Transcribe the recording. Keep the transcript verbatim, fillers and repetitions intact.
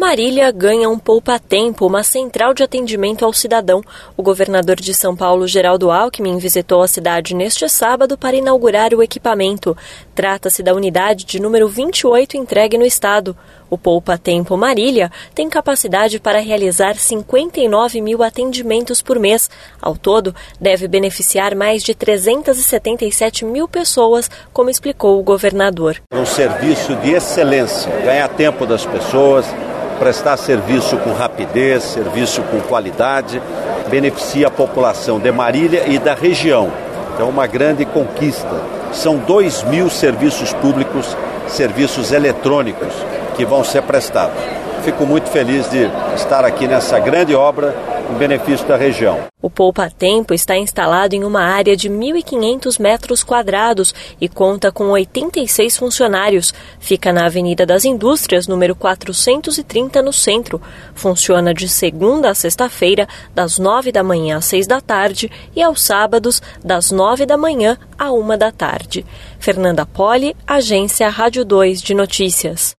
Marília ganha um poupa-tempo, uma central de atendimento ao cidadão. O governador de São Paulo, Geraldo Alckmin, visitou a cidade neste sábado para inaugurar o equipamento. Trata-se da unidade de número vinte e oito entregue no estado. O poupa-tempo Marília tem capacidade para realizar cinquenta e nove mil atendimentos por mês. Ao todo, deve beneficiar mais de trezentas e setenta e sete mil pessoas, como explicou o governador. Um serviço de excelência, ganhar tempo das pessoas, prestar serviço com rapidez, serviço com qualidade, beneficia a população de Marília e da região. É uma grande conquista. São dois mil serviços públicos, serviços eletrônicos que vão ser prestados. Fico muito feliz de estar aqui nessa grande obra em benefício da região. O poupa-tempo está instalado em uma área de mil e quinhentos metros quadrados e conta com oitenta e seis funcionários. Fica na Avenida das Indústrias, número quatrocentos e trinta, no centro. Funciona de segunda a sexta-feira, das nove da manhã às seis da tarde e aos sábados, das nove da manhã à uma da tarde. Fernanda Poli, Agência Rádio dois de Notícias.